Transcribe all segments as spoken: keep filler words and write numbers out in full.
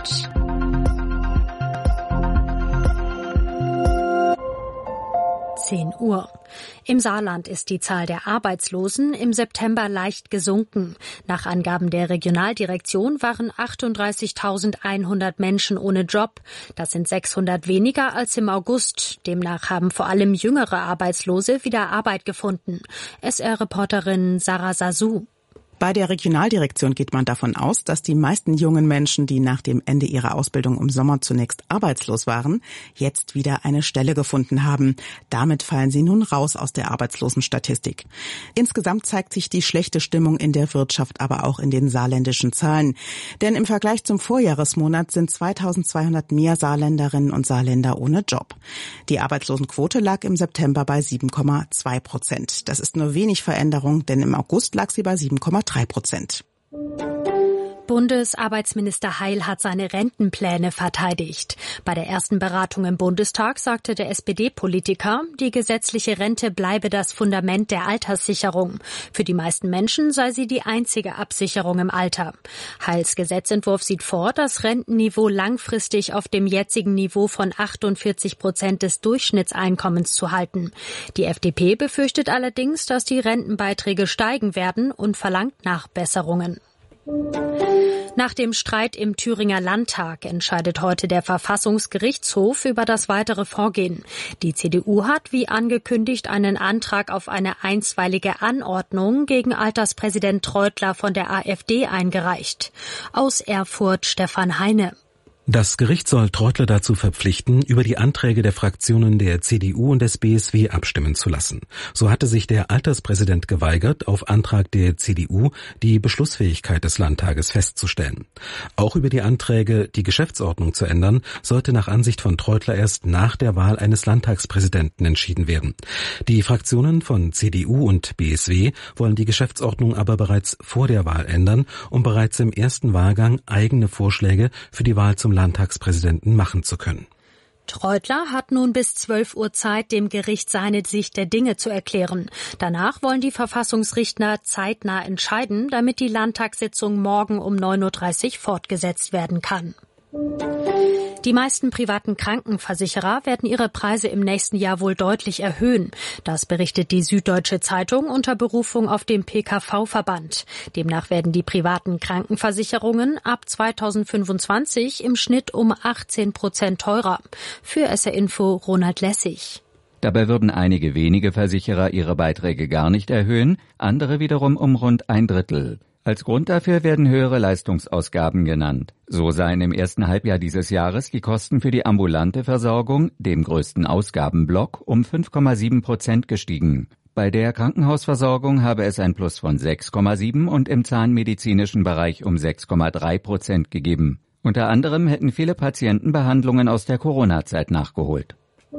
Punkt. zehn Uhr. Im Saarland ist die Zahl der Arbeitslosen im September leicht gesunken. Nach Angaben der Regionaldirektion waren achtunddreißigtausendeinhundert Menschen ohne Job. Das sind sechshundert weniger als im August. Demnach haben vor allem jüngere Arbeitslose wieder Arbeit gefunden. S R-Reporterin Sarah Sasu. Bei der Regionaldirektion geht man davon aus, dass die meisten jungen Menschen, die nach dem Ende ihrer Ausbildung im Sommer zunächst arbeitslos waren, jetzt wieder eine Stelle gefunden haben. Damit fallen sie nun raus aus der Arbeitslosenstatistik. Insgesamt zeigt sich die schlechte Stimmung in der Wirtschaft aber auch in den saarländischen Zahlen. Denn im Vergleich zum Vorjahresmonat sind zweitausendzweihundert mehr Saarländerinnen und Saarländer ohne Job. Die Arbeitslosenquote lag im September bei sieben Komma zwei Prozent. Das ist nur wenig Veränderung, denn im August lag sie bei sieben Komma drei Prozent. Bundesarbeitsminister Heil hat seine Rentenpläne verteidigt. Bei der ersten Beratung im Bundestag sagte der S P D-Politiker, die gesetzliche Rente bleibe das Fundament der Alterssicherung. Für die meisten Menschen sei sie die einzige Absicherung im Alter. Heils Gesetzentwurf sieht vor, das Rentenniveau langfristig auf dem jetzigen Niveau von achtundvierzig Prozent des Durchschnittseinkommens zu halten. Die F D P befürchtet allerdings, dass die Rentenbeiträge steigen werden und verlangt Nachbesserungen. Nach dem Streit im Thüringer Landtag entscheidet heute der Verfassungsgerichtshof über das weitere Vorgehen. Die C D U hat, wie angekündigt, einen Antrag auf eine einstweilige Anordnung gegen Alterspräsident Treutler von der A f D eingereicht. Aus Erfurt Stefan Heine. Das Gericht soll Treutler dazu verpflichten, über die Anträge der Fraktionen der C D U und des B S W abstimmen zu lassen. So hatte sich der Alterspräsident geweigert, auf Antrag der C D U die Beschlussfähigkeit des Landtages festzustellen. Auch über die Anträge, die Geschäftsordnung zu ändern, sollte nach Ansicht von Treutler erst nach der Wahl eines Landtagspräsidenten entschieden werden. Die Fraktionen von C D U und B S W wollen die Geschäftsordnung aber bereits vor der Wahl ändern, um bereits im ersten Wahlgang eigene Vorschläge für die Wahl zum Landtagspräsidenten machen zu können. Treutler hat nun bis zwölf Uhr Zeit, dem Gericht seine Sicht der Dinge zu erklären. Danach wollen die Verfassungsrichter zeitnah entscheiden, damit die Landtagssitzung morgen um neun Uhr dreißig fortgesetzt werden kann. Die meisten privaten Krankenversicherer werden ihre Preise im nächsten Jahr wohl deutlich erhöhen. Das berichtet die Süddeutsche Zeitung unter Berufung auf den P K V-Verband. Demnach werden die privaten Krankenversicherungen ab zweitausendfünfundzwanzig im Schnitt um achtzehn Prozent teurer. Für S R Info Ronald Lessig. Dabei würden einige wenige Versicherer ihre Beiträge gar nicht erhöhen, andere wiederum um rund ein Drittel. Als Grund dafür werden höhere Leistungsausgaben genannt. So seien im ersten Halbjahr dieses Jahres die Kosten für die ambulante Versorgung, dem größten Ausgabenblock, um fünf Komma sieben Prozent gestiegen. Bei der Krankenhausversorgung habe es ein Plus von sechs Komma sieben und im zahnmedizinischen Bereich um sechs Komma drei Prozent gegeben. Unter anderem hätten viele Patienten Behandlungen aus der Corona-Zeit nachgeholt.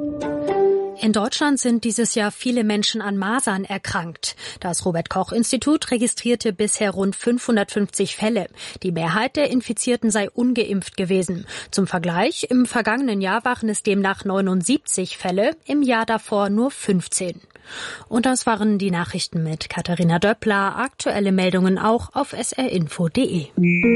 In Deutschland sind dieses Jahr viele Menschen an Masern erkrankt. Das Robert-Koch-Institut registrierte bisher rund fünfhundertfünfzig Fälle. Die Mehrheit der Infizierten sei ungeimpft gewesen. Zum Vergleich, im vergangenen Jahr waren es demnach neunundsiebzig Fälle, im Jahr davor nur fünfzehn. Und das waren die Nachrichten mit Katharina Döppler. Aktuelle Meldungen auch auf s r info punkt d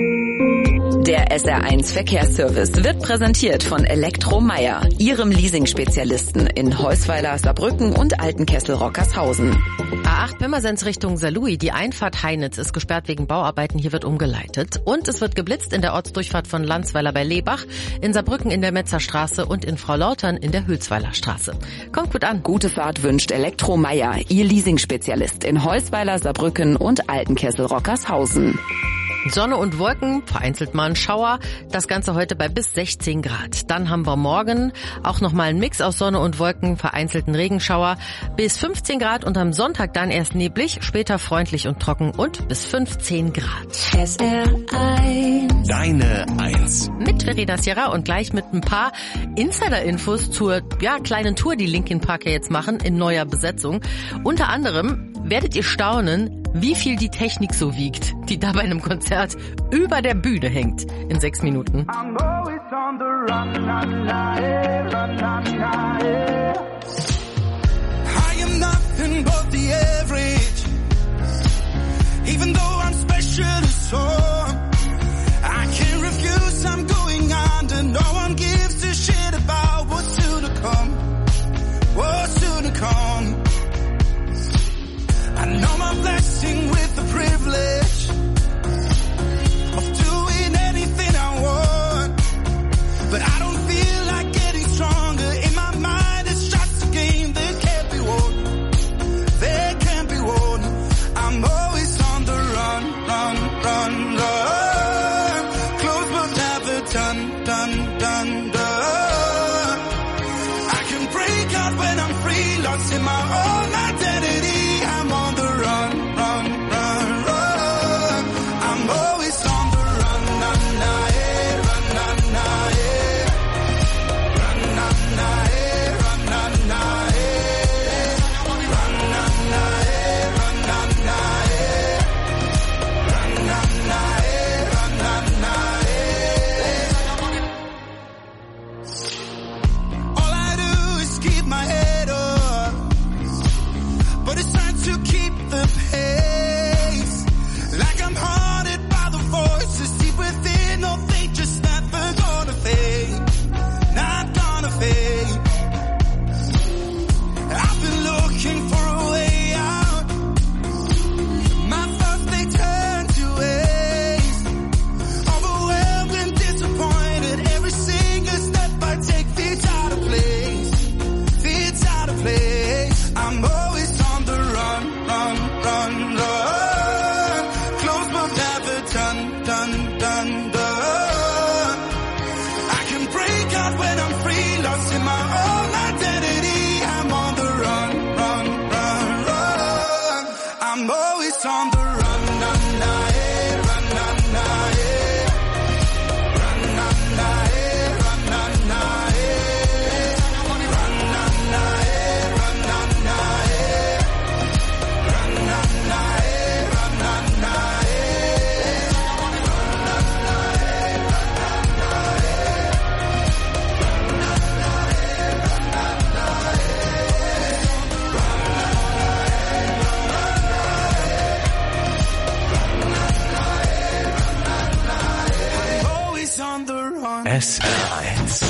e. Der S R eins Verkehrsservice wird präsentiert von Elektromeyer, Ihrem Leasing-Spezialisten in Heusweiler, Saarbrücken und Altenkessel-Rockershausen. A acht Pirmasens Richtung Saarlouis, die Einfahrt Heinitz ist gesperrt wegen Bauarbeiten, hier wird umgeleitet. Und es wird geblitzt in der Ortsdurchfahrt von Landsweiler bei Lebach, in Saarbrücken in der Metzerstraße und in Frau Lautern in der Hülsweiler Straße. Kommt gut an. Gute Fahrt wünscht Elektromeyer, Ihr Leasing-Spezialist in Heusweiler, Saarbrücken und Altenkessel-Rockershausen. Sonne und Wolken, vereinzelt mal ein Schauer, das Ganze heute bei bis sechzehn Grad. Dann haben wir morgen auch nochmal einen Mix aus Sonne und Wolken, vereinzelten Regenschauer, bis fünfzehn Grad und am Sonntag dann erst neblig, später freundlich und trocken und bis fünfzehn Grad. S R eins. Deine Eins. Mit Verena Sierra und gleich mit ein paar Insider-Infos zur ja, kleinen Tour, die Linkin Park ja jetzt machen, in neuer Besetzung. Unter anderem werdet ihr staunen, wie viel die Technik so wiegt, die da bei einem Konzert über der Bühne hängt. In sechs Minuten. Even though I'm special, so I can't refuse, I'm going S R eins.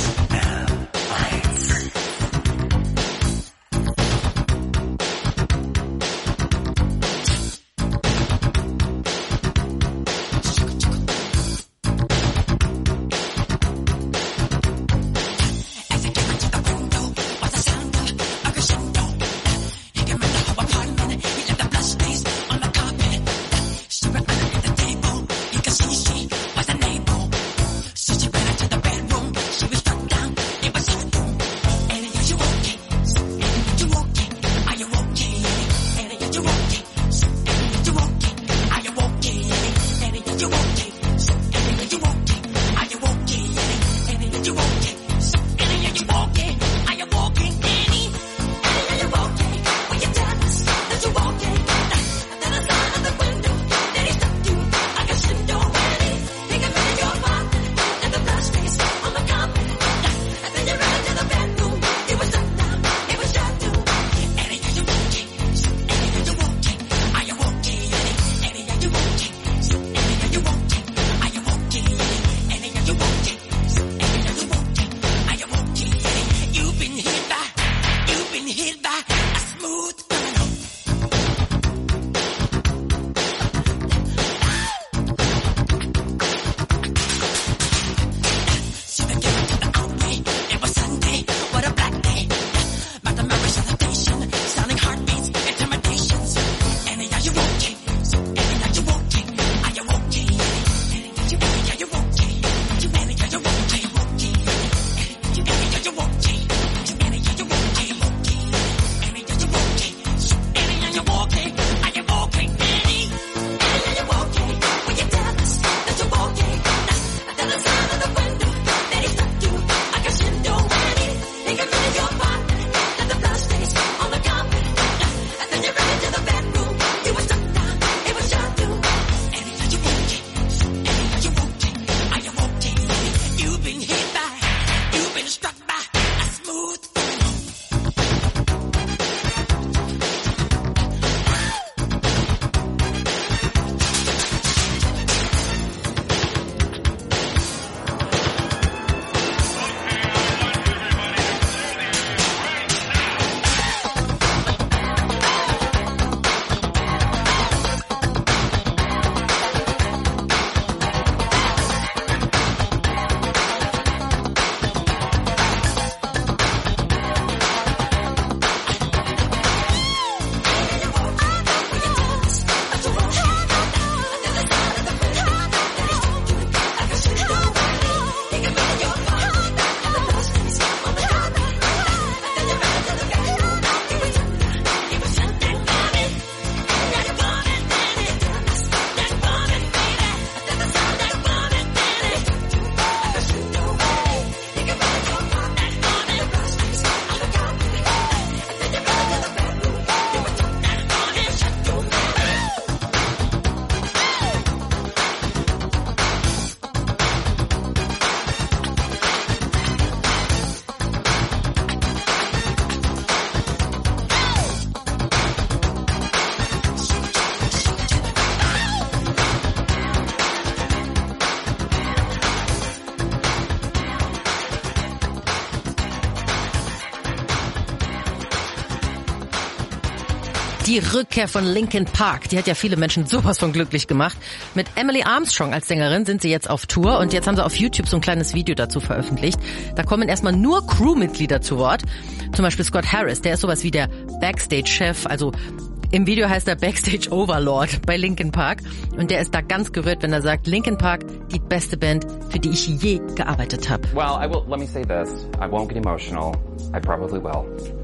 Die Rückkehr von Linkin Park, die hat ja viele Menschen sowas von glücklich gemacht. Mit Emily Armstrong als Sängerin sind sie jetzt auf Tour und jetzt haben sie auf YouTube so ein kleines Video dazu veröffentlicht. Da kommen erstmal nur Crewmitglieder zu Wort. Zum Beispiel Scott Harris, der ist sowas wie der Backstage-Chef, also im Video heißt er Backstage Overlord bei Linkin Park und der ist da ganz gerührt, wenn er sagt, Linkin Park, die beste Band, für die ich je gearbeitet habe. Well, I will, let me say this. I won't get emotional. I probably will.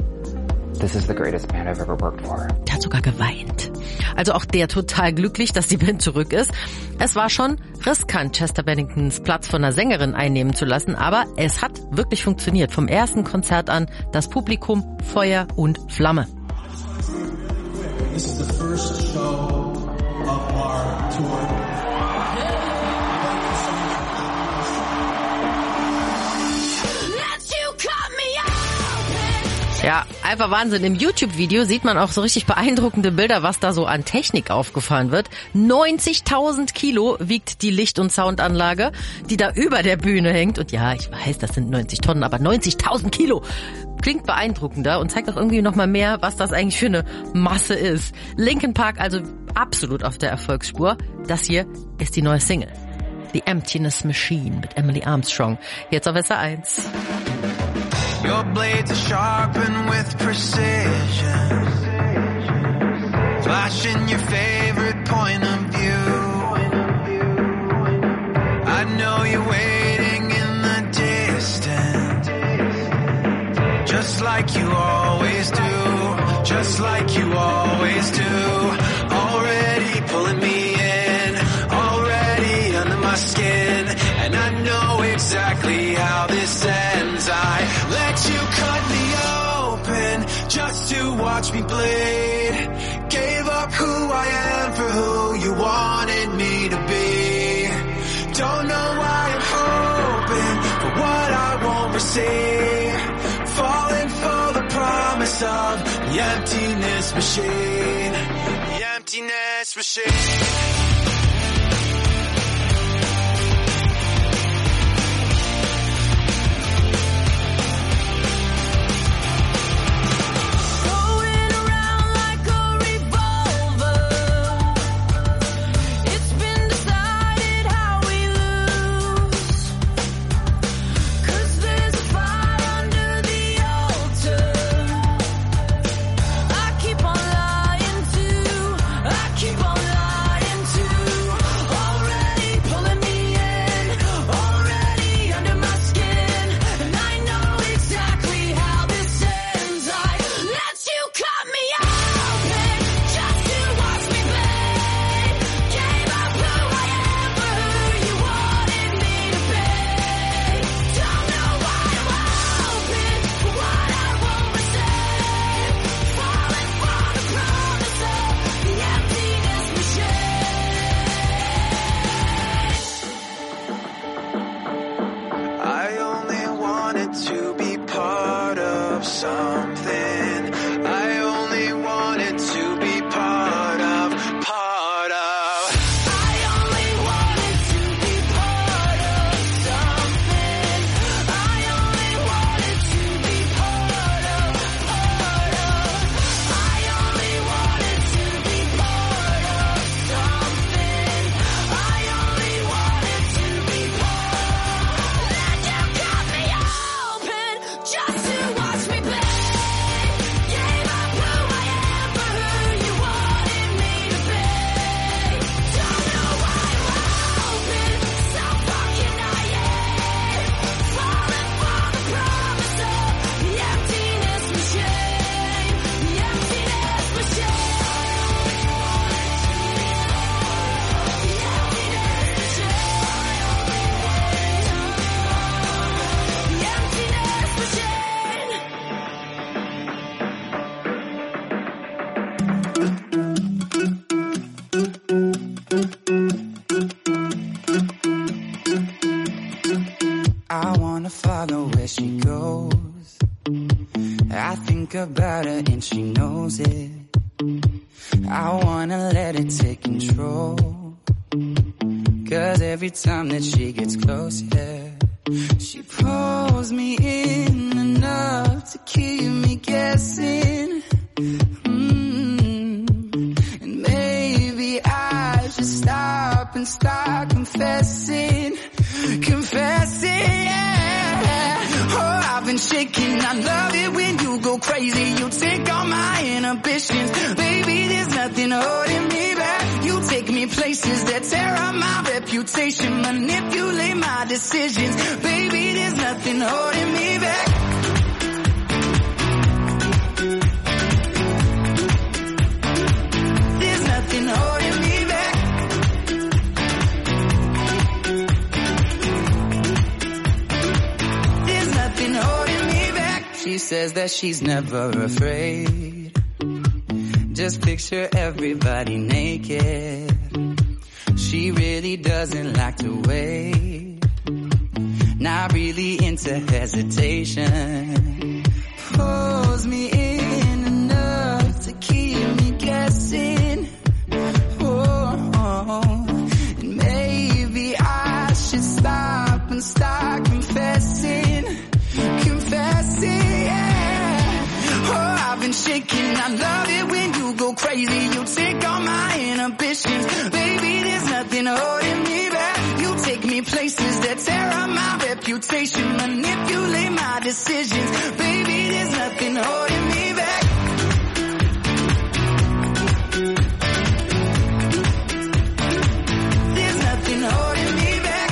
This is the greatest band I've ever worked for. Der hat sogar geweint. Also auch der total glücklich, dass die Band zurück ist. Es war schon riskant, Chester Benningtons Platz von einer Sängerin einnehmen zu lassen, aber es hat wirklich funktioniert. Vom ersten Konzert an das Publikum Feuer und Flamme. This is the first show of our tour. Ja, Einfach Wahnsinn. Im YouTube-Video sieht man auch so richtig beeindruckende Bilder, was da so an Technik aufgefahren wird. neunzigtausend Kilo wiegt die Licht- und Soundanlage, die da über der Bühne hängt. Und ja, ich weiß, das sind neunzig Tonnen, aber neunzigtausend Kilo. Klingt beeindruckender und zeigt auch irgendwie noch mal mehr, was das eigentlich für eine Masse ist. Linkin Park also absolut auf der Erfolgsspur. Das hier ist die neue Single. The Emptiness Machine mit Emily Armstrong. Jetzt auf S R eins. Your blades are sharpened with precision, flashing your favorite point of view. I know you're waiting in the distance, just like you always do, just like you always do. Already pulling me in, already under my skin, and I know exactly how this ends. I let you cut me open just to watch me bleed. Gave up who I am for who you wanted me to be. Don't know why I'm hoping for what I won't receive. Falling for the promise of the emptiness machine. The emptiness machine. About her and she knows it. I wanna let it take control, 'cause every time that she gets close, yeah, she pulls me in enough to keep me guessing. Mm-hmm. And maybe I should stop and start confessing, confessing, yeah. Oh, I've been shaking, I love it when you go crazy, you take all my inhibitions. Baby, there's nothing holding me back. You take me places that tear up my reputation, manipulate my decisions. Baby, there's nothing holding me back. There's nothing holding me back. There's nothing holding me back. She says that she's never afraid. Just picture everybody naked. She really doesn't like to wait. Not really into hesitation. Pulls me in shaking. I love it when you go crazy. You take all my inhibitions. Baby, there's nothing holding me back. You take me places that tear up my reputation. Manipulate my decisions. Baby, there's nothing holding me back. There's nothing holding me back.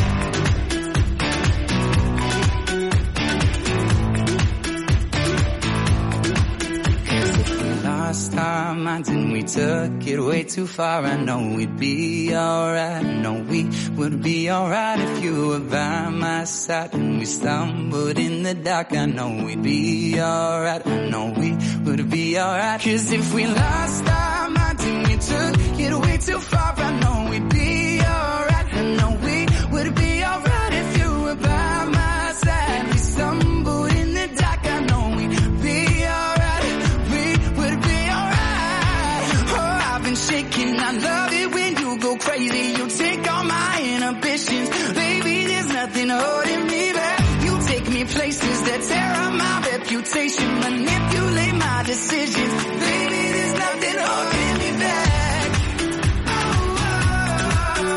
Cause if we lost our minds and we took it way too far, I know we'd be alright. I know we would be alright if you were by my side. And we stumbled in the dark, I know we'd be alright. I know we would be alright. Cause if we lost our minds and we took it way too far, I know we'd be alright. I know we would be alright if you were by my side. We stumbled in the dark, I know we'd be alright. We would be alright. Oh, I've been shaking, I love it when you go crazy. You take all my inhibitions. Baby, there's nothing holding me back. You take me places that tear up my reputation. Manipulate my decisions. Baby, there's nothing holding me back. Oh, oh,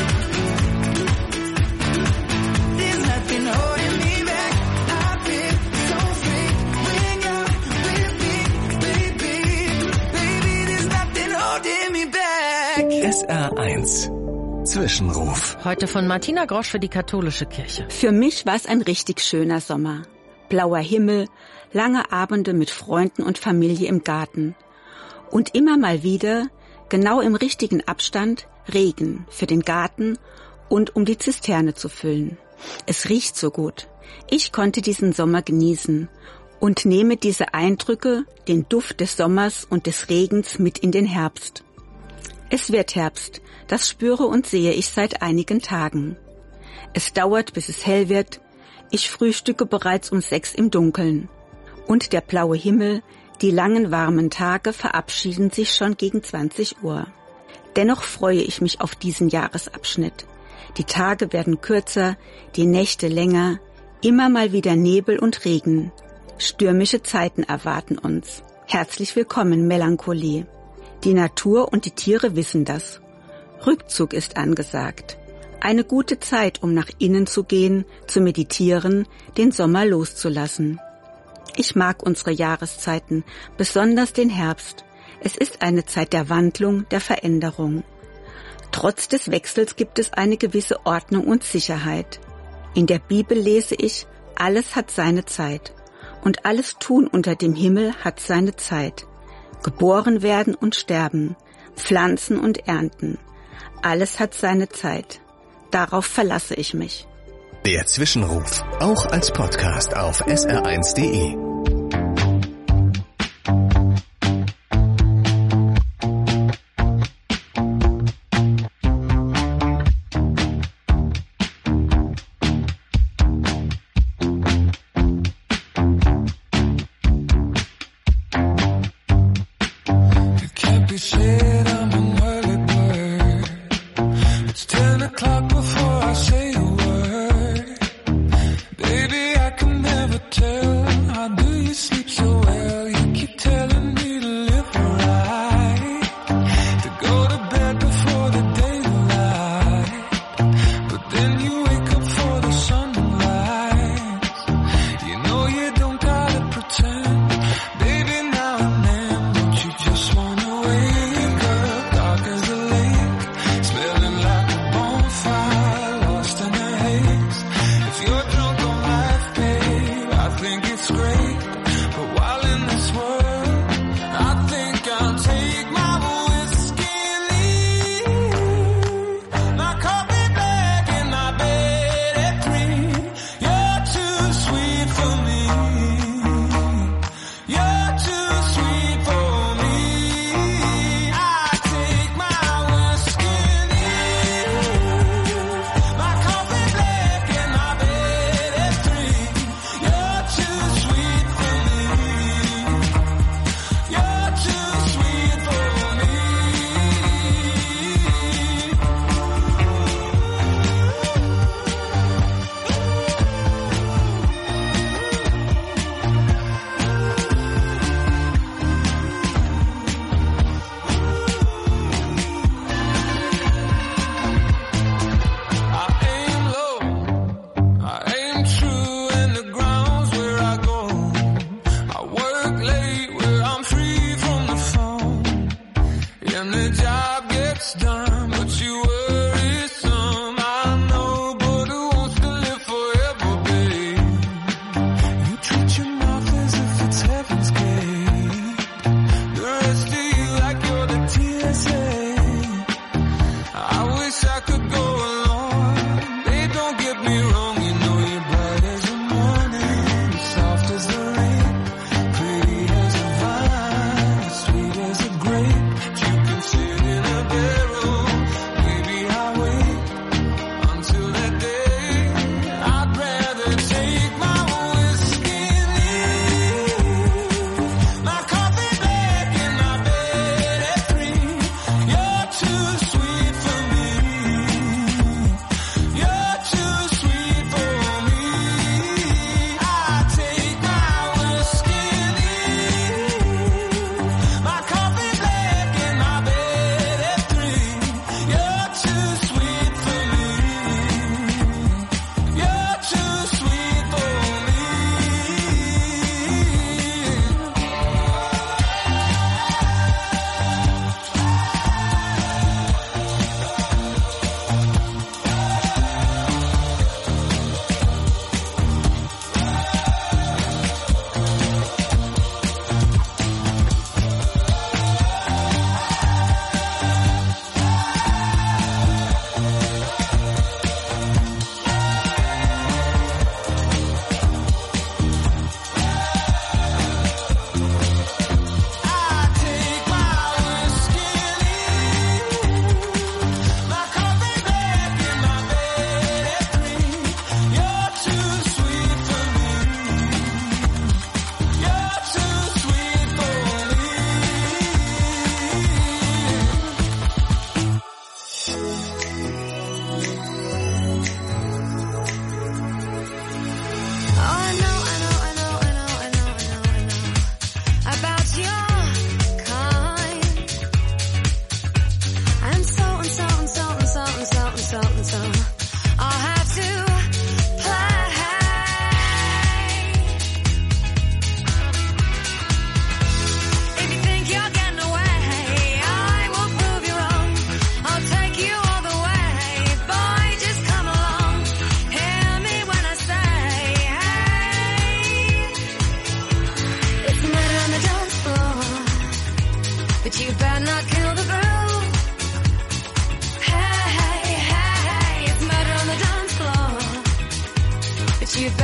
oh. There's nothing holding me back. I feel so free when you're with me, baby. Baby, there's nothing holding me back. S R eins Zwischenruf. Heute von Martina Grosch für die katholische Kirche. Für mich war es ein richtig schöner Sommer. Blauer Himmel, lange Abende mit Freunden und Familie im Garten. Und immer mal wieder, genau im richtigen Abstand, Regen für den Garten und um die Zisterne zu füllen. Es riecht so gut. Ich konnte diesen Sommer genießen und nehme diese Eindrücke, den Duft des Sommers und des Regens mit in den Herbst. Es wird Herbst, das spüre und sehe ich seit einigen Tagen. Es dauert, bis es hell wird. Ich frühstücke bereits um sechs im Dunkeln. Und der blaue Himmel, die langen warmen Tage verabschieden sich schon gegen zwanzig Uhr. Dennoch freue ich mich auf diesen Jahresabschnitt. Die Tage werden kürzer, die Nächte länger, immer mal wieder Nebel und Regen. Stürmische Zeiten erwarten uns. Herzlich willkommen, Melancholie. Die Natur und die Tiere wissen das. Rückzug ist angesagt. Eine gute Zeit, um nach innen zu gehen, zu meditieren, den Sommer loszulassen. Ich mag unsere Jahreszeiten, besonders den Herbst. Es ist eine Zeit der Wandlung, der Veränderung. Trotz des Wechsels gibt es eine gewisse Ordnung und Sicherheit. In der Bibel lese ich, alles hat seine Zeit. Und alles Tun unter dem Himmel hat seine Zeit. Geboren werden und sterben, pflanzen und ernten. Alles hat seine Zeit. Darauf verlasse ich mich. Der Zwischenruf, auch als Podcast auf S R eins Punkt de.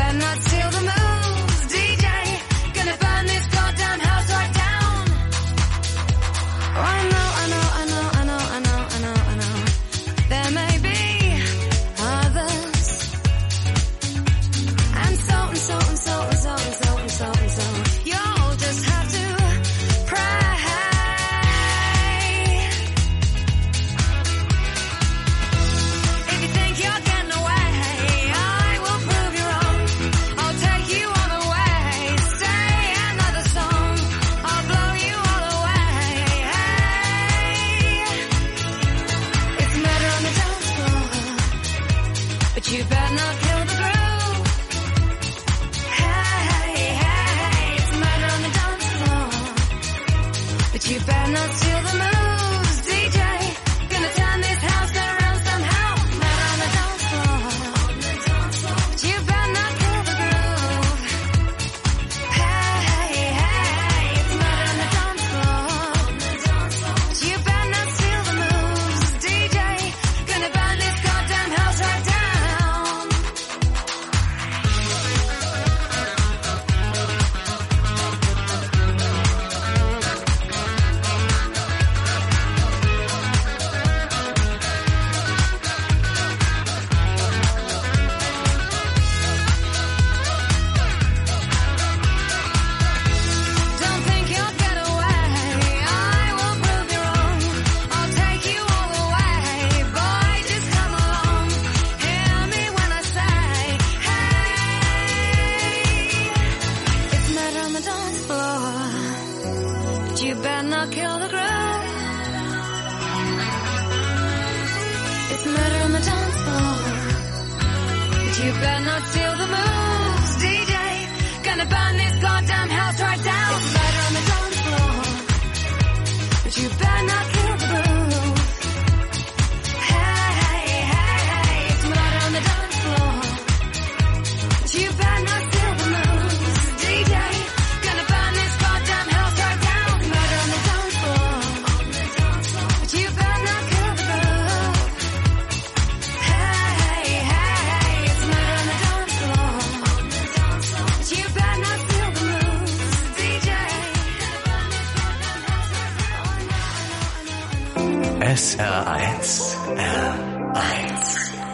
better not steal the moves, D J. Gonna burn this goddamn house right down. Oh, I know, I know, I know, I know, I know, I know, I know. There may be others. And so and so and so and so and so and so and so. You'll just have to pray. If you think you're getting away, I will prove you wrong. I'll take you all the way. Say another song. I'll blow you all away. Hey, it's murder on the dance floor, but you better not kill the groove. Hey, hey, it's murder on the dance floor, but you better not steal the moves, D J. Gonna turn this house around somehow. Murder on the dance floor, but you better not kill the groove. Hey, hey, it's murder on the dance floor, but you better not steal the moves, D J. Gonna burn this goddamn house right down. Don't think you'll get away. I will prove you wrong. I'll take you all the way. Boy, just come along. Hear me when I say, hey, it's murder on the dance floor, but you better not kill the groove. It's murder on the dance floor, but you better not steal the moves, D J. Gonna burn this goddamn house right down. It's murder on the dance floor, but you better not kill the groove. Hey, hey, hey, it's murder on the dance floor, but you better not steal the moves, D J. Gonna burn this goddamn house right down. It's murder on the dance floor, but you better not kill the groove. Hey, hey, it's murder on the dance floor, but you better not steal the moves, D J. S R eins. R eins.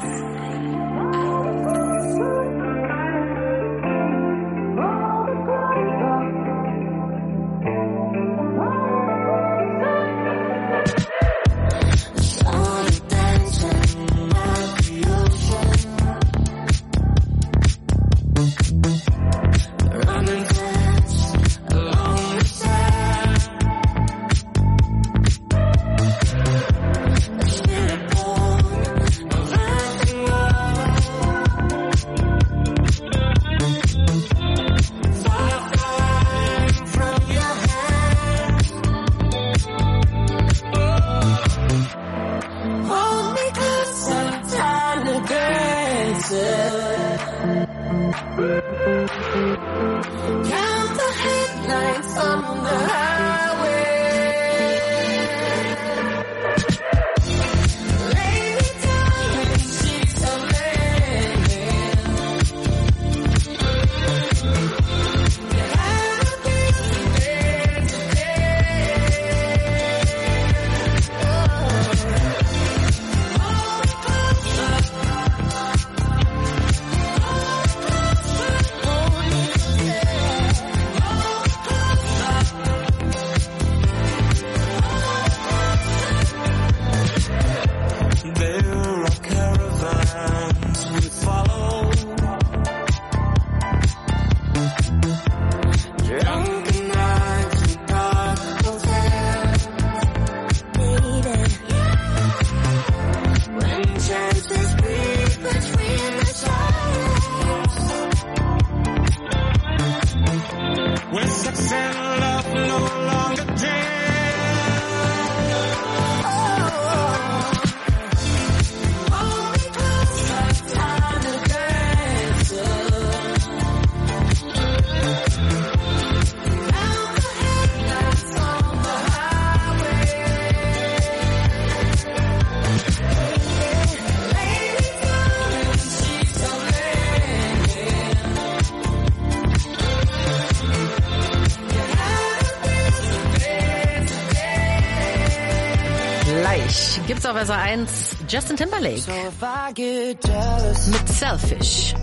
Hold me closer, time to dance. Count the headlights on the highway. Lay me down in sheets of linen. Have a piece of bed today. Gibt's auf S R eins Justin Timberlake mit Selfish.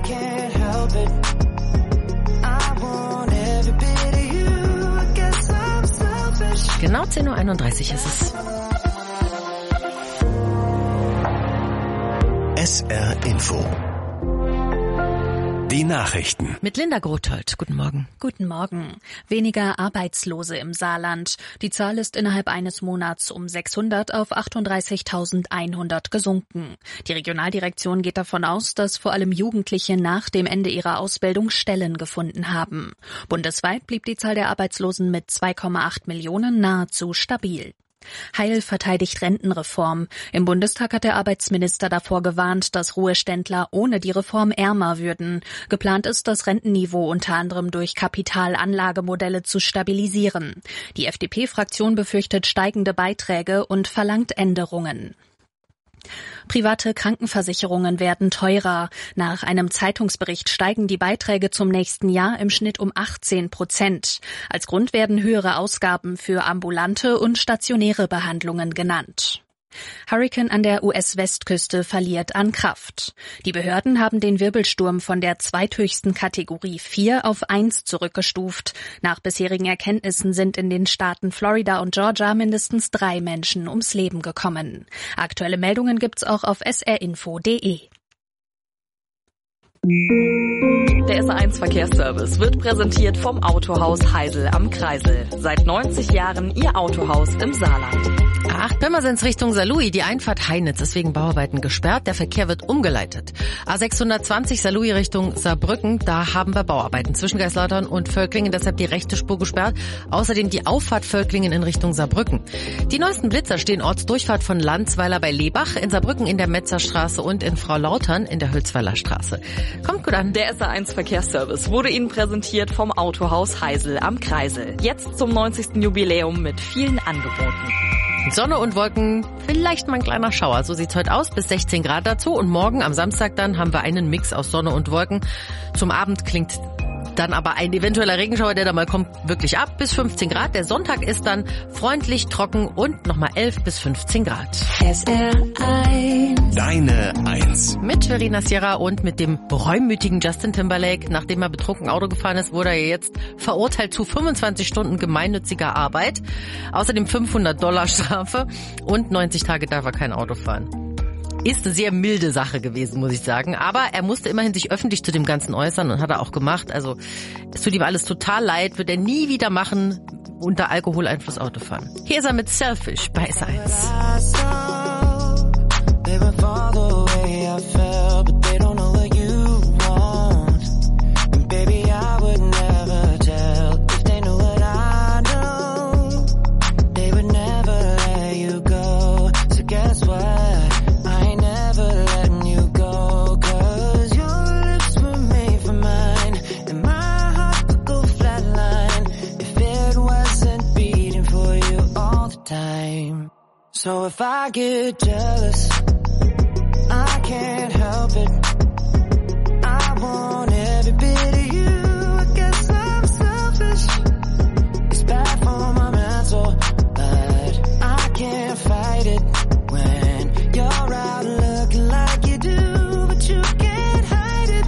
Genau zehn Uhr einunddreißig ist es. S R Info. Die Nachrichten. Mit Linda Grothold. Guten Morgen. Guten Morgen. Weniger Arbeitslose im Saarland. Die Zahl ist innerhalb eines Monats um sechshundert auf achtunddreißigtausendeinhundert gesunken. Die Regionaldirektion geht davon aus, dass vor allem Jugendliche nach dem Ende ihrer Ausbildung Stellen gefunden haben. Bundesweit blieb die Zahl der Arbeitslosen mit zwei Komma acht Millionen nahezu stabil. Heil verteidigt Rentenreform. Im Bundestag hat der Arbeitsminister davor gewarnt, dass Ruheständler ohne die Reform ärmer würden. Geplant ist, das Rentenniveau unter anderem durch Kapitalanlagemodelle zu stabilisieren. Die F D P-Fraktion befürchtet steigende Beiträge und verlangt Änderungen. Private Krankenversicherungen werden teurer. Nach einem Zeitungsbericht steigen die Beiträge zum nächsten Jahr im Schnitt um achtzehn Prozent. Als Grund werden höhere Ausgaben für ambulante und stationäre Behandlungen genannt. Hurrikan an der U S-Westküste verliert an Kraft. Die Behörden haben den Wirbelsturm von der zweithöchsten Kategorie vier auf eins zurückgestuft. Nach bisherigen Erkenntnissen sind in den Staaten Florida und Georgia mindestens drei Menschen ums Leben gekommen. Aktuelle Meldungen gibt's auch auf s r info punkt d e. Der S R eins Verkehrsservice wird präsentiert vom Autohaus Heisel am Kreisel. Seit neunzig Jahren Ihr Autohaus im Saarland. A acht Pirmasens Richtung Saarlouis, die Einfahrt Heinitz ist wegen Bauarbeiten gesperrt. Der Verkehr wird umgeleitet. A sechshundertzwanzig Saarlouis Richtung Saarbrücken, da haben wir Bauarbeiten zwischen Geislautern und Völklingen, deshalb die rechte Spur gesperrt. Außerdem die Auffahrt Völklingen in Richtung Saarbrücken. Die neuesten Blitzer stehen Ortsdurchfahrt von Landsweiler bei Lebach, in Saarbrücken in der Metzerstraße und in Frau Lautern in der Hölzweiler Straße. Kommt gut an. Der S R eins Verkehrsservice wurde Ihnen präsentiert vom Autohaus Heisel am Kreisel. Jetzt zum neunzigsten Jubiläum mit vielen Angeboten. Sonne und Wolken, vielleicht mal ein kleiner Schauer. So sieht's heute aus, bis sechzehn Grad dazu. Und morgen am Samstag dann haben wir einen Mix aus Sonne und Wolken. Zum Abend klingt dann aber ein eventueller Regenschauer, der da mal kommt, wirklich ab, bis fünfzehn Grad. Der Sonntag ist dann freundlich, trocken und nochmal elf bis fünfzehn Grad. S R eins. Deine Eins. Mit Verena Sierra und mit dem reumütigen Justin Timberlake. Nachdem er betrunken Auto gefahren ist, wurde er jetzt verurteilt zu fünfundzwanzig Stunden gemeinnütziger Arbeit. Außerdem fünfhundert Dollar Strafe und neunzig Tage darf er kein Auto fahren. Ist eine sehr milde Sache gewesen, muss ich sagen. Aber er musste immerhin sich öffentlich zu dem Ganzen äußern und hat er auch gemacht. Also es tut ihm alles total leid, wird er nie wieder machen, unter Alkoholeinfluss Auto fahren. Hier ist er mit Selfish bei S eins. So if I get jealous, I can't help it. I want every bit of you. I guess I'm selfish. It's bad for my mental, but I can't fight it. When you're out looking like you do, but you can't hide it.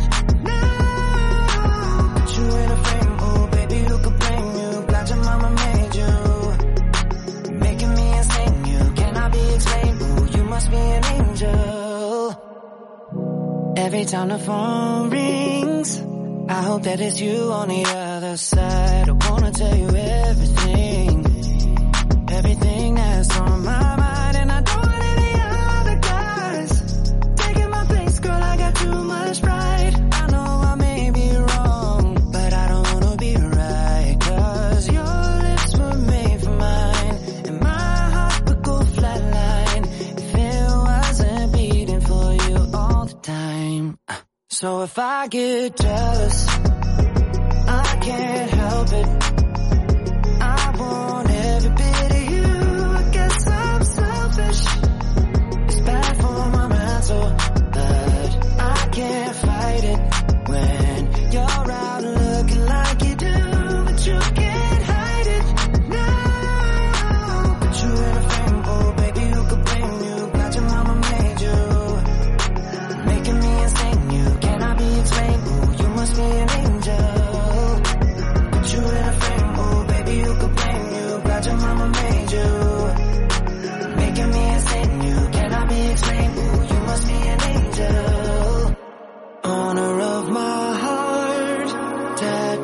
No, put you in a frame, oh baby, who could blame you? Glad your mama made you, making me insane. Explain, ooh, you must be an angel. Every time the phone rings, I hope that it's you on the other side. I wanna tell you everything, everything that's on my mind. And I don't want any other guys taking my place, girl, I got too much pride. I know I may be wrong, but I don't wanna be right. Cause your lips were made for mine, and my heart would go flatline if it wasn't beating for you all the time. So if I get jealous, I can't help it. I want every bit of you. I guess I'm selfish. It's bad for my mental, but I can't fight it. When you're out looking like you do, but you can't hide it. No, put you in a frame, oh baby, who could blame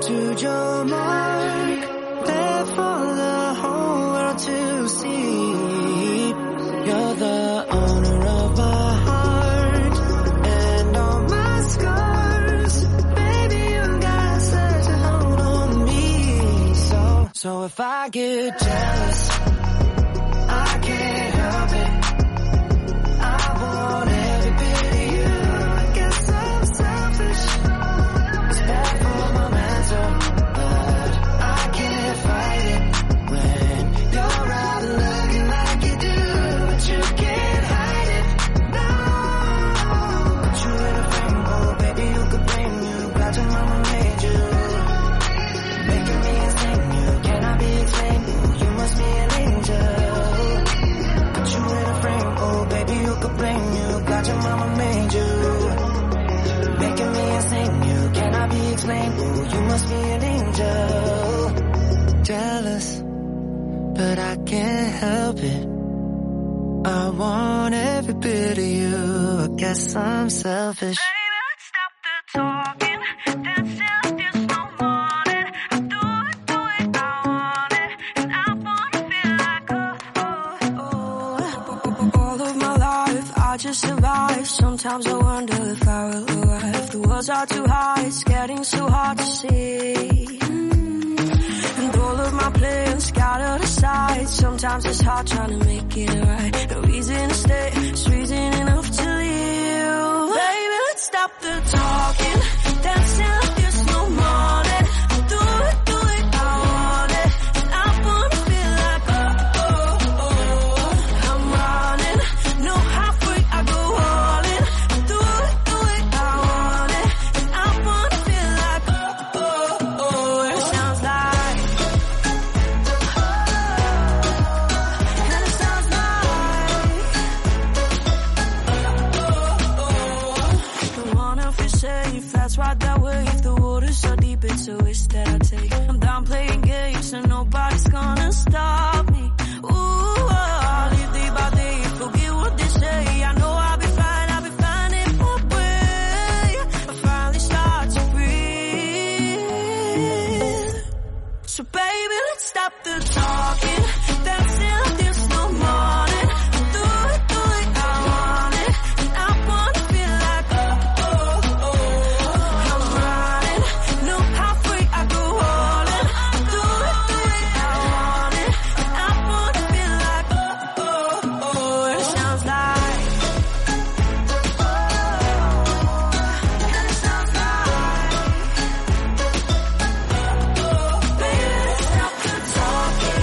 stood your mark, there for the whole world to see. You're the owner of my heart and all my scars. Baby, you got such a hold on me. So, so if I get jealous, I can't help it. I want every bit of you. I guess I'm selfish. It's bad for my mental, but I can't fight it when you're out looking like you do, but you can't hide it. No, put you in a frame, oh baby, you could blame you. Glad your mama made you, making me insane. You cannot be explained. You must be an angel. Put you in a frame, oh baby, you could blame you. Glad your mama made you, making me insane. You cannot be explained. Oh, you must be an angel. Jealous, but I can't help it. I want every bit of you. I guess I'm selfish. Baby, let's stop the talking. Dancing like there's no morning. I do it, do it, I want it. And I wanna feel like oh, oh, oh. All of my life, I just survive. Sometimes I wonder if I will arrive. The walls are too high, it's getting so hard to see. And all of my plans scattered aside. Sometimes it's hard trying to make it right. No reason to stay, it's reason enough to leave. Baby, let's stop the talking. Dancing like there's no morning. Do it, do it, I want it. And I wanna feel like oh, oh, oh. I'm running, no halfway, I go all in. Do it, do it, I want it. And I wanna feel like oh, oh, oh. And it sounds like and it sounds like don't wanna feel safe, that's right that way. If the water's so deep, it's a risk that I take. I'm down playing games and nobody's gonna stop me. Ooh, I'll live day by day, forget what they say. I know I'll be fine, I'll be fine in my way. I finally start to breathe. So baby, let's stop the talking. Dancing like there's no morning. Do it, do it, I want it. And I wanna feel like oh, oh, oh. I'm running, no halfway, I go all in. Do it, do it, I want it. And I wanna feel like oh, oh, oh. And it sounds like oh, and it sounds like oh, baby, let's stop the talking.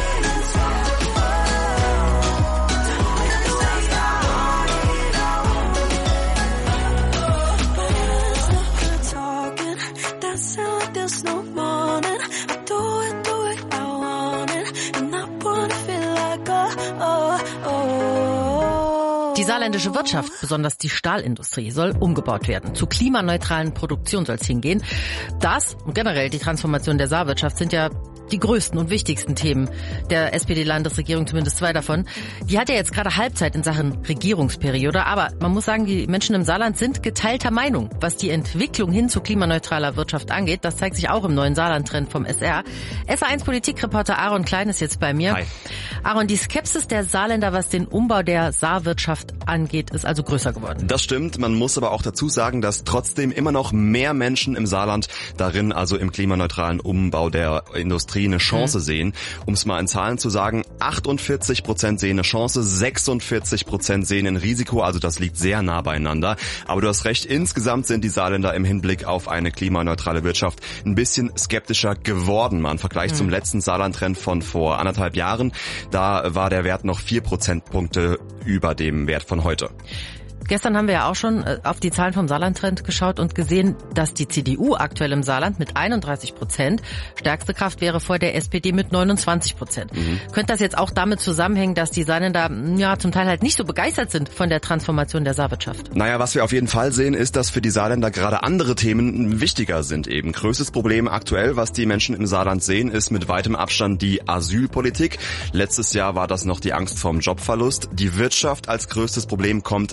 Die saarländische Wirtschaft, besonders die Stahlindustrie, soll umgebaut werden. Zu klimaneutralen Produktion soll es hingehen. Das und generell die Transformation der Saarwirtschaft sind ja die größten und wichtigsten Themen der S P D-Landesregierung, zumindest zwei davon. Die hat ja jetzt gerade Halbzeit in Sachen Regierungsperiode, aber man muss sagen, die Menschen im Saarland sind geteilter Meinung, was die Entwicklung hin zu klimaneutraler Wirtschaft angeht. Das zeigt sich auch im neuen Saarland-Trend vom S R. S R eins Politikreporter Aaron Klein ist jetzt bei mir. Hi. Aaron, die Skepsis der Saarländer, was den Umbau der Saarwirtschaft angeht, ist also größer geworden. Das stimmt, man muss aber auch dazu sagen, dass trotzdem immer noch mehr Menschen im Saarland darin, also im klimaneutralen Umbau der Industrie, eine Chance mhm. sehen. Um es mal in Zahlen zu sagen, achtundvierzig Prozent sehen eine Chance, sechsundvierzig Prozent sehen ein Risiko, also das liegt sehr nah beieinander. Aber du hast recht, insgesamt sind die Saarländer im Hinblick auf eine klimaneutrale Wirtschaft ein bisschen skeptischer geworden. Mal im Vergleich mhm. zum letzten Saarland-Trend von vor anderthalb Jahren, da war der Wert noch vier Prozentpunkte über dem Wert von heute. Gestern haben wir ja auch schon auf die Zahlen vom Saarland-Trend geschaut und gesehen, dass die C D U aktuell im Saarland mit einunddreißig Prozent stärkste Kraft wäre vor der S P D mit neunundzwanzig Prozent. Mhm. Könnte das jetzt auch damit zusammenhängen, dass die Saarländer ja zum Teil halt nicht so begeistert sind von der Transformation der Saarwirtschaft? Naja, was wir auf jeden Fall sehen, ist, dass für die Saarländer gerade andere Themen wichtiger sind eben. Größtes Problem aktuell, was die Menschen im Saarland sehen, ist mit weitem Abstand die Asylpolitik. Letztes Jahr war das noch die Angst vorm Jobverlust. Die Wirtschaft als größtes Problem kommt erst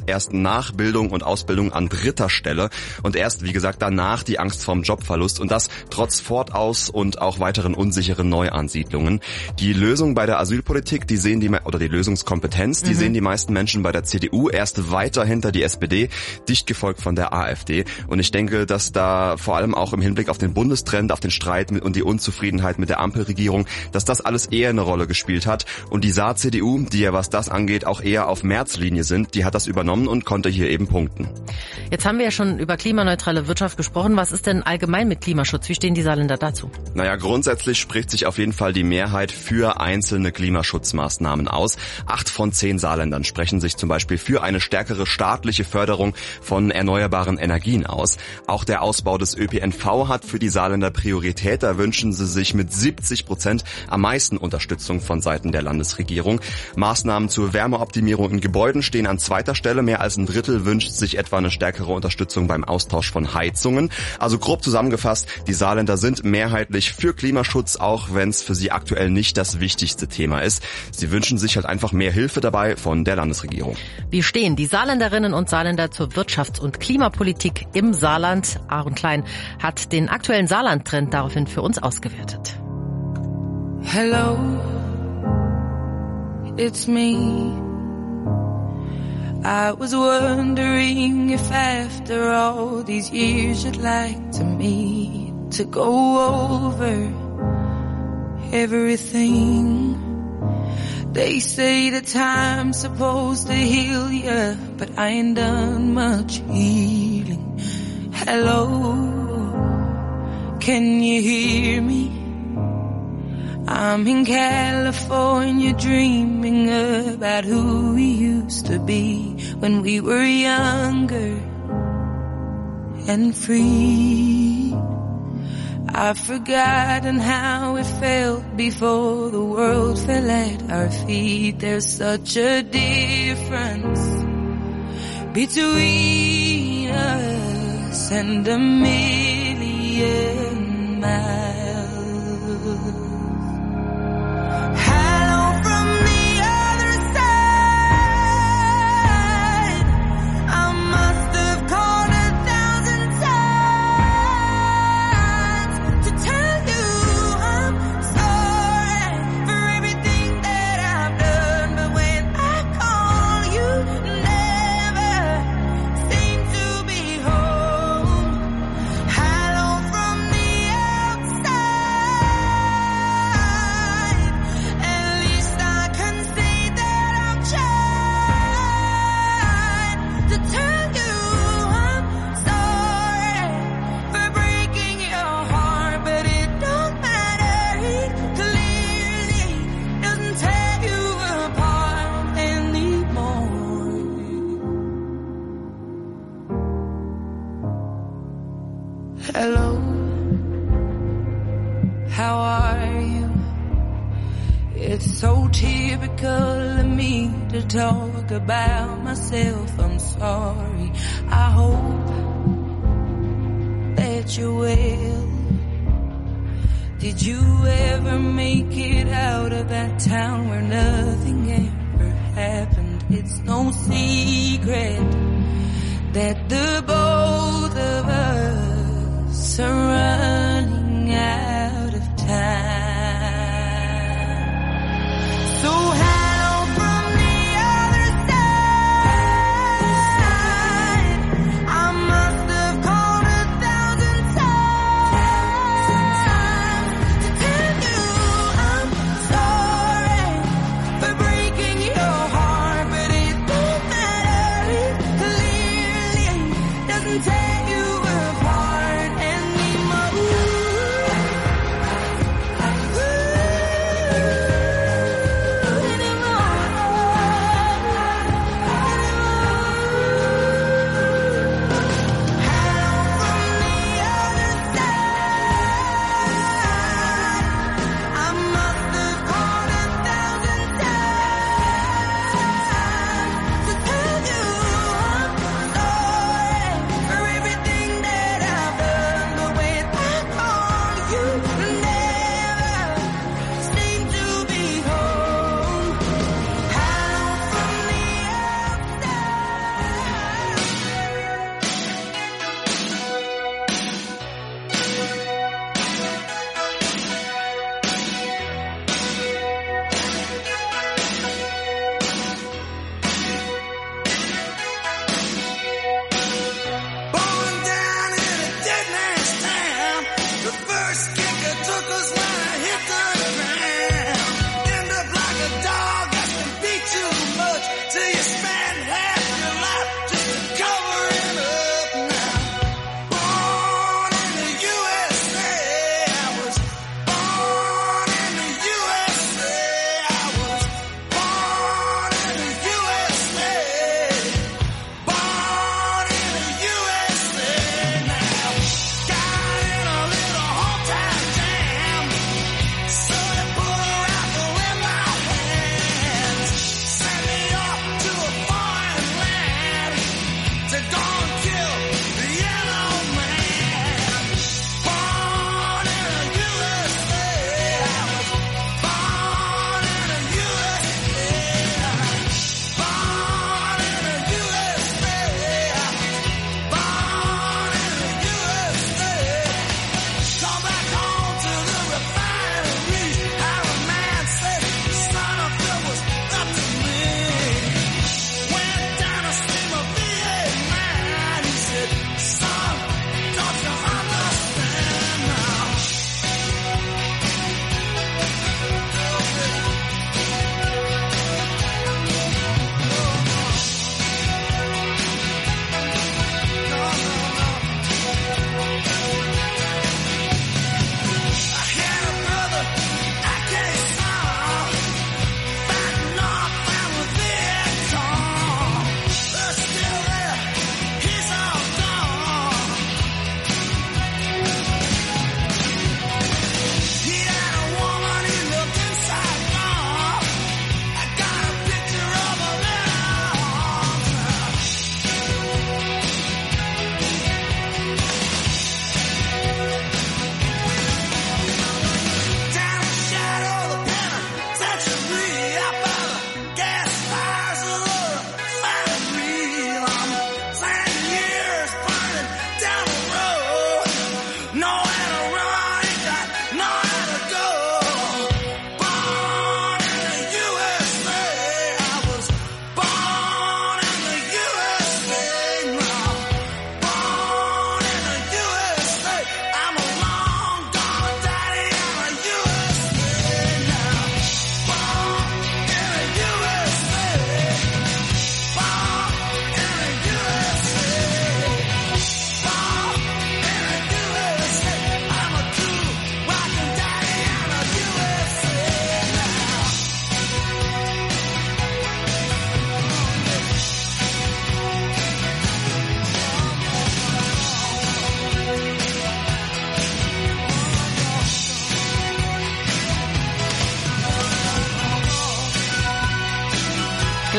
nach Bildung und Ausbildung an dritter Stelle und erst, wie gesagt, danach die Angst vorm Jobverlust und das trotz Fortaus- und auch weiteren unsicheren Neuansiedlungen. Die Lösung bei der Asylpolitik, die sehen die, oder die Lösungskompetenz, die mhm. sehen die meisten Menschen bei der C D U erst weiter hinter die S P D, dicht gefolgt von der AfD. Und ich denke, dass da vor allem auch im Hinblick auf den Bundestrend, auf den Streit mit, und die Unzufriedenheit mit der Ampelregierung, dass das alles eher eine Rolle gespielt hat. Und die Saar-C D U, die ja was das angeht auch eher auf Merz-Linie sind, die hat das übernommen und konnte hier eben punkten. Jetzt haben wir ja schon über klimaneutrale Wirtschaft gesprochen. Was ist denn allgemein mit Klimaschutz? Wie stehen die Saarländer dazu? Naja, grundsätzlich spricht sich auf jeden Fall die Mehrheit für einzelne Klimaschutzmaßnahmen aus. Acht von zehn Saarländern sprechen sich zum Beispiel für eine stärkere staatliche Förderung von erneuerbaren Energien aus. Auch der Ausbau des Ö P N V hat für die Saarländer Priorität. Da wünschen sie sich mit siebzig Prozent am meisten Unterstützung von Seiten der Landesregierung. Maßnahmen zur Wärmeoptimierung in Gebäuden stehen an zweiter Stelle. Mehr als ein Drittel wünscht sich etwa eine stärkere Unterstützung beim Austausch von Heizungen. Also grob zusammengefasst, die Saarländer sind mehrheitlich für Klimaschutz, auch wenn es für sie aktuell nicht das wichtigste Thema ist. Sie wünschen sich halt einfach mehr Hilfe dabei von der Landesregierung. Wie stehen die Saarländerinnen und Saarländer zur Wirtschafts- und Klimapolitik im Saarland? Aaron Klein hat den aktuellen Saarland-Trend daraufhin für uns ausgewertet. Hello, it's me. I was wondering if after all these years you'd like to meet to go over everything. They say the time's supposed to heal ya, but I ain't done much healing. Hello, can you hear me? I'm in California dreaming about who we used to be when we were younger and free. I've forgotten how it felt before the world fell at our feet. There's such a difference between us and a million miles. Hello, how are you? It's so typical of me to talk about myself. I'm sorry. I hope that you're well. Did you ever make it out of that town where nothing ever happened? It's no secret that the both of us are running out of time. So hello from the other side. I must have called a thousand times to tell you I'm sorry for breaking your heart, but it don't matter. It clearly doesn't tear you apart anymore.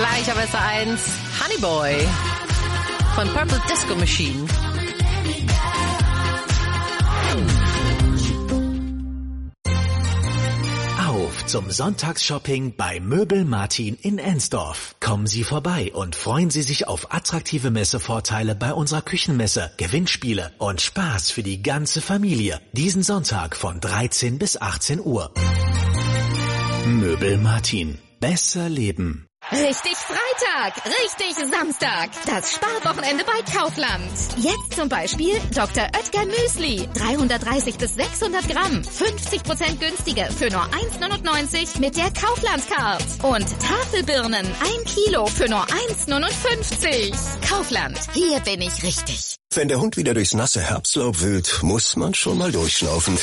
Gleich auf S R eins Honey Boy von Purple Disco Machine. Auf zum Sonntagsshopping bei Möbel Martin in Ensdorf. Kommen Sie vorbei und freuen Sie sich auf attraktive Messevorteile bei unserer Küchenmesse, Gewinnspiele und Spaß für die ganze Familie. Diesen Sonntag von dreizehn bis achtzehn Uhr. Möbel Martin. Besser leben. Richtig Freitag, richtig Samstag. Das Sparwochenende bei Kaufland. Jetzt zum Beispiel Doktor Oetker Müsli. dreihundertdreißig bis sechshundert Gramm. fünfzig Prozent günstiger für nur eins neunundneunzig mit der Kaufland-Card. Und Tafelbirnen ein Kilo für nur eins neunundfünfzig. Kaufland, hier bin ich richtig. Wenn der Hund wieder durchs nasse Herbstlaub wühlt, muss man schon mal durchschnaufen.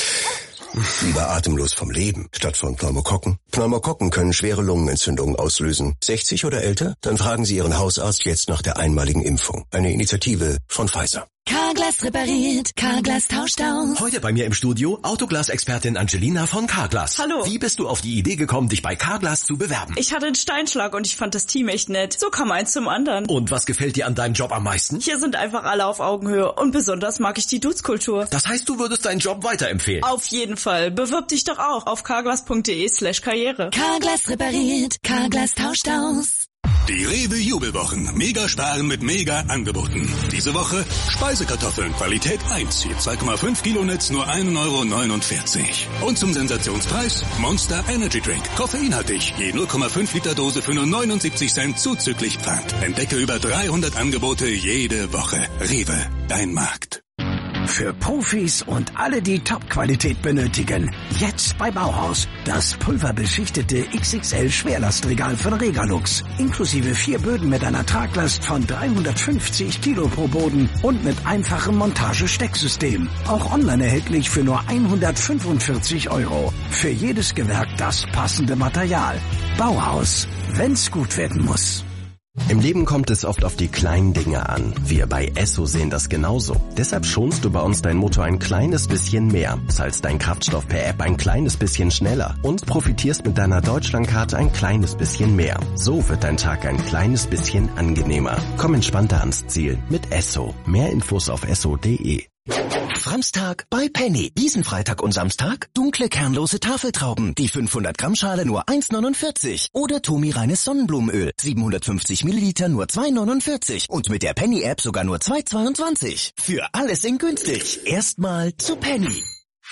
Lieber atemlos vom Leben, statt von Pneumokokken. Pneumokokken können schwere Lungenentzündungen auslösen. sechzig oder älter? Dann fragen Sie Ihren Hausarzt jetzt nach der einmaligen Impfung. Eine Initiative von Pfizer. Carglass repariert, Carglass tauscht aus. Heute bei mir im Studio Autoglas-Expertin Angelina von Carglass. Hallo. Wie bist du auf die Idee gekommen, dich bei Carglass zu bewerben? Ich hatte einen Steinschlag und ich fand das Team echt nett. So kam eins zum anderen. Und was gefällt dir an deinem Job am meisten? Hier sind einfach alle auf Augenhöhe und besonders mag ich die Dudes-Kultur. Das heißt, du würdest deinen Job weiterempfehlen? Auf jeden Fall. Bewirb dich doch auch auf carglass.de slash Karriere. Carglass repariert, Carglass tauscht aus. Die Rewe Jubelwochen. Mega sparen mit mega Angeboten. Diese Woche Speisekartoffeln Qualität eins. Je zwei Komma fünf Kilo Netz nur ein Euro neunundvierzig. Und zum Sensationspreis Monster Energy Drink. Koffeinhaltig. Je null Komma fünf Liter Dose für nur neunundsiebzig Cent zuzüglich Pfand. Entdecke über dreihundert Angebote jede Woche. Rewe. Dein Markt. Für Profis und alle, die Top-Qualität benötigen. Jetzt bei Bauhaus. Das pulverbeschichtete X X L Schwerlastregal von Regalux. Inklusive vier Böden mit einer Traglast von dreihundertfünfzig Kilo pro Boden und mit einfachem Montagestecksystem. Auch online erhältlich für nur hundertfünfundvierzig Euro. Für jedes Gewerk das passende Material. Bauhaus. Wenn's gut werden muss. Im Leben kommt es oft auf die kleinen Dinge an. Wir bei Esso sehen das genauso. Deshalb schonst du bei uns dein Motor ein kleines bisschen mehr, zahlst deinen Kraftstoff per App ein kleines bisschen schneller und profitierst mit deiner Deutschlandkarte ein kleines bisschen mehr. So wird dein Tag ein kleines bisschen angenehmer. Komm entspannter ans Ziel mit Esso. Mehr Infos auf esso punkt de. Franztag bei Penny. Diesen Freitag und Samstag dunkle kernlose Tafeltrauben. Die fünfhundert Gramm Schale nur eins neunundvierzig. Oder Tomi reines Sonnenblumenöl. siebenhundertfünfzig Milliliter nur zwei neunundvierzig. Und mit der Penny-App sogar nur zwei zweiundzwanzig. Für alles in günstig. Erstmal zu Penny.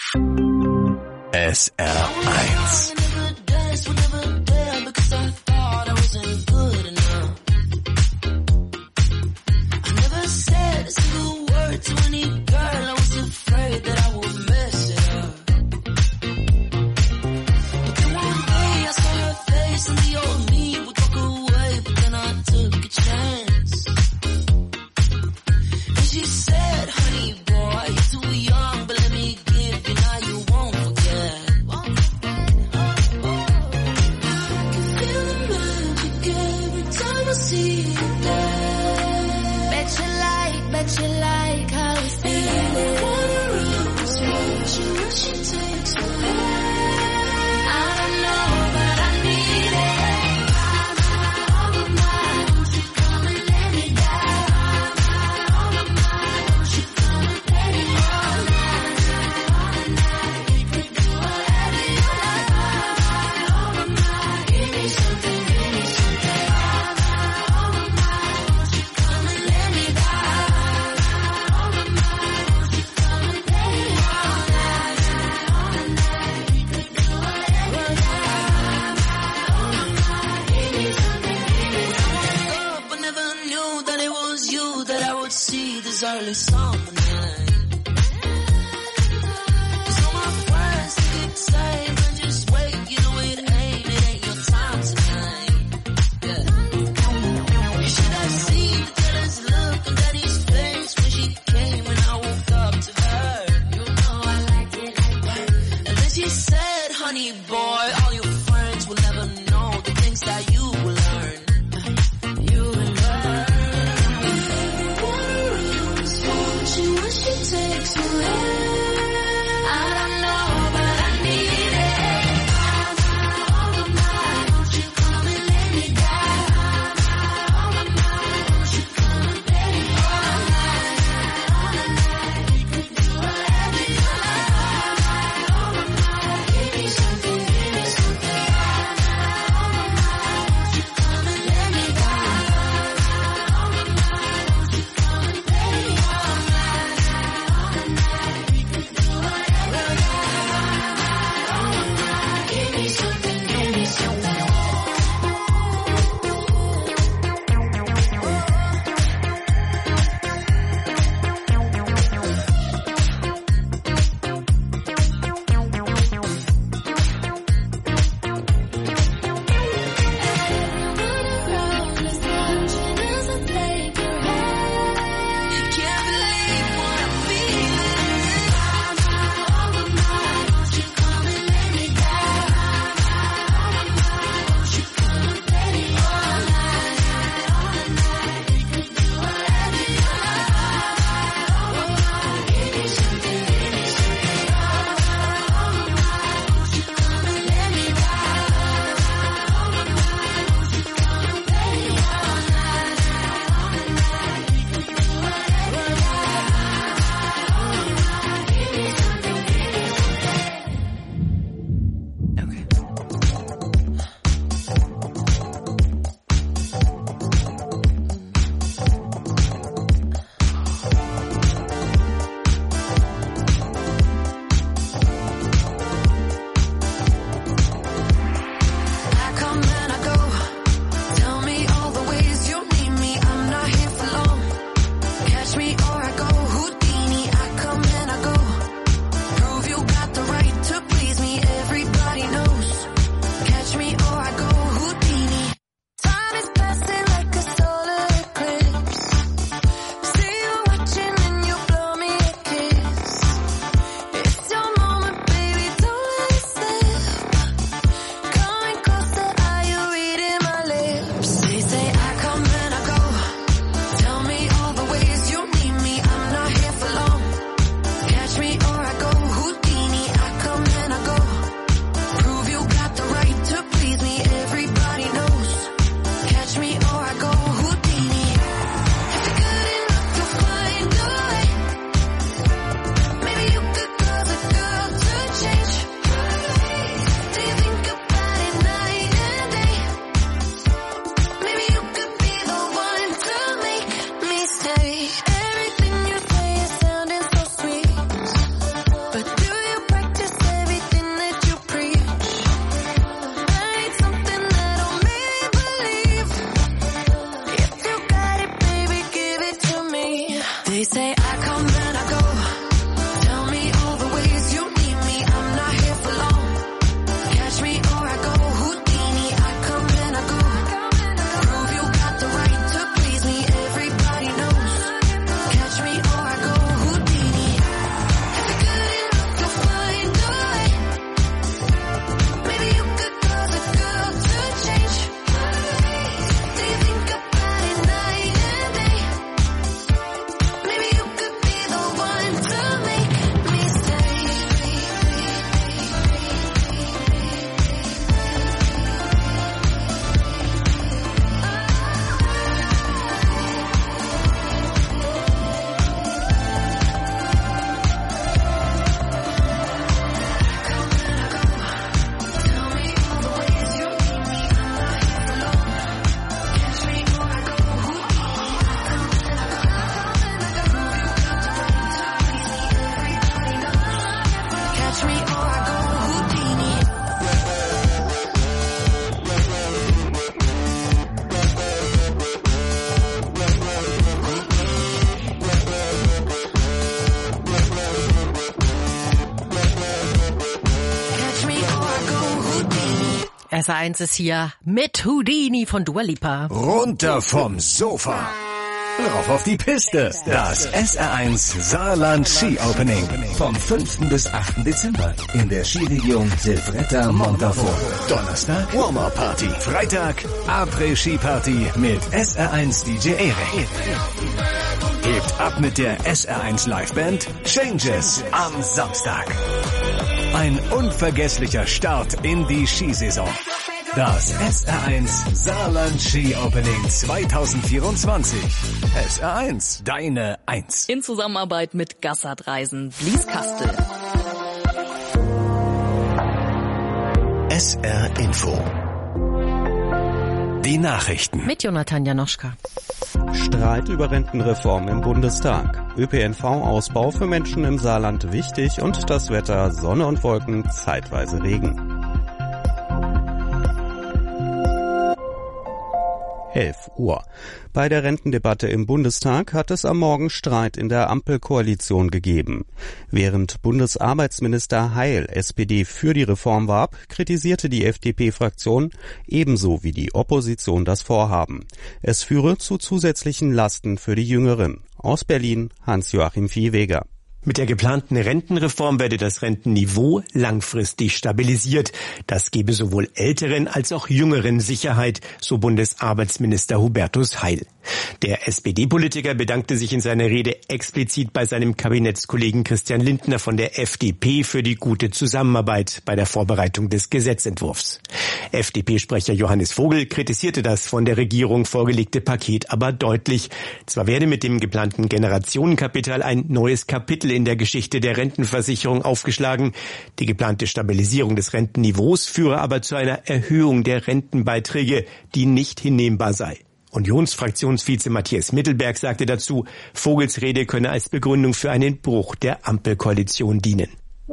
S R eins. To any girl, I was afraid that I would mess it up. But then one day I saw her face and the old me would walk away, but then I took a chance. And she said, honey boy, you're too young, but let me give you, now you won't forget. I can feel the magic every time I see you there. Bet you like, bet you like how we feel it. Wanna run, so what you, what you takes away. I don't know, but I need it. All of mine, won't you come and let me down? All of mine, won't you come and let me all night, all night. We could do whatever you like. All of mine, give me something, give me something. All of mine, won't you come and let me down? See this early summer night. 'Cause all my friends keep saying, "Man, just wait, you know it ain't, it ain't your time tonight." Yeah. You should have seen the jealous look on Daddy's face when she came and I woke up to her. You know I like it like that. And then she said, honey boy, all your friends will never know the things that you will learn. You will learn. What she takes away. I don't know, but I need it. All of mine, won't you come and let me down? S R eins ist hier mit Houdini von Dua Lipa. Runter vom Sofa. Rauf auf die Piste. Das S R eins Saarland Ski Opening. Vom fünften bis achten Dezember in der Skiregion Silvretta Montafort. Donnerstag Warm-Up Party. Freitag Après-Ski Party mit S R eins D J Erik. Hebt ab mit der S R eins Liveband Changes am Samstag. Ein unvergesslicher Start in die Skisaison. Das S R eins Saarland Ski Opening zwanzig vierundzwanzig. S R eins, deine Eins. In Zusammenarbeit mit Gassert Reisen, Blieskastel. S R Info. Die Nachrichten. Mit Jonathan Janoschka. Streit über Rentenreform im Bundestag. Ö P N V-Ausbau für Menschen im Saarland wichtig und das Wetter Sonne und Wolken, zeitweise Regen. elf Uhr. Bei der Rentendebatte im Bundestag hat es am Morgen Streit in der Ampelkoalition gegeben. Während Bundesarbeitsminister Heil S P D für die Reform warb, kritisierte die F D P-Fraktion ebenso wie die Opposition das Vorhaben. Es führe zu zusätzlichen Lasten für die Jüngeren. Aus Berlin Hans-Joachim Viehweger. Mit der geplanten Rentenreform werde das Rentenniveau langfristig stabilisiert. Das gebe sowohl Älteren als auch Jüngeren Sicherheit, so Bundesarbeitsminister Hubertus Heil. Der S P D-Politiker bedankte sich in seiner Rede explizit bei seinem Kabinettskollegen Christian Lindner von der F D P für die gute Zusammenarbeit bei der Vorbereitung des Gesetzentwurfs. F D P-Sprecher Johannes Vogel kritisierte das von der Regierung vorgelegte Paket aber deutlich. Zwar werde mit dem geplanten Generationenkapital ein neues Kapitel in der Geschichte der Rentenversicherung aufgeschlagen. Die geplante Stabilisierung des Rentenniveaus führe aber zu einer Erhöhung der Rentenbeiträge, die nicht hinnehmbar sei. Unionsfraktionsvize Matthias Mittelberg sagte dazu, Vogels Rede könne als Begründung für einen Bruch der Ampelkoalition dienen.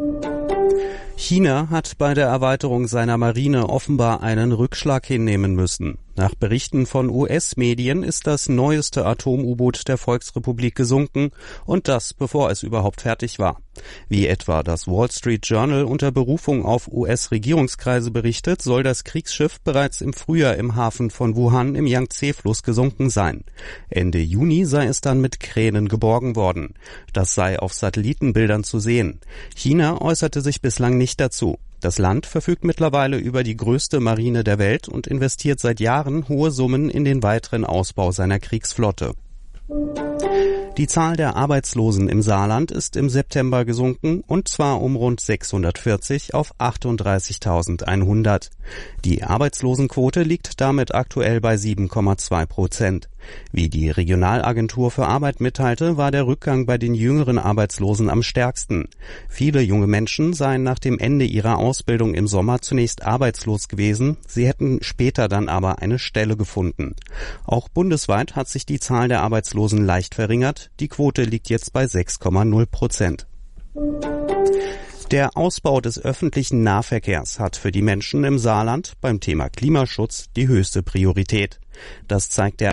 China hat bei der Erweiterung seiner Marine offenbar einen Rückschlag hinnehmen müssen. Nach Berichten von U S-Medien ist das neueste Atom-U-Boot der Volksrepublik gesunken und das, bevor es überhaupt fertig war. Wie etwa das Wall Street Journal unter Berufung auf U S-Regierungskreise berichtet, soll das Kriegsschiff bereits im Frühjahr im Hafen von Wuhan im Yangtze-Fluss gesunken sein. Ende Juni sei es dann mit Kränen geborgen worden. Das sei auf Satellitenbildern zu sehen. China äußerte sich bislang nicht dazu. Das Land verfügt mittlerweile über die größte Marine der Welt und investiert seit Jahren hohe Summen in den weiteren Ausbau seiner Kriegsflotte. Die Zahl der Arbeitslosen im Saarland ist im September gesunken, und zwar um rund sechshundertvierzig auf achtunddreißigtausendeinhundert. Die Arbeitslosenquote liegt damit aktuell bei sieben Komma zwei Prozent. Wie die Regionalagentur für Arbeit mitteilte, war der Rückgang bei den jüngeren Arbeitslosen am stärksten. Viele junge Menschen seien nach dem Ende ihrer Ausbildung im Sommer zunächst arbeitslos gewesen, sie hätten später dann aber eine Stelle gefunden. Auch bundesweit hat sich die Zahl der Arbeitslosen leicht verringert. Die Quote liegt jetzt bei sechs Komma null Prozent. Der Ausbau des öffentlichen Nahverkehrs hat für die Menschen im Saarland beim Thema Klimaschutz die höchste Priorität. Das zeigt der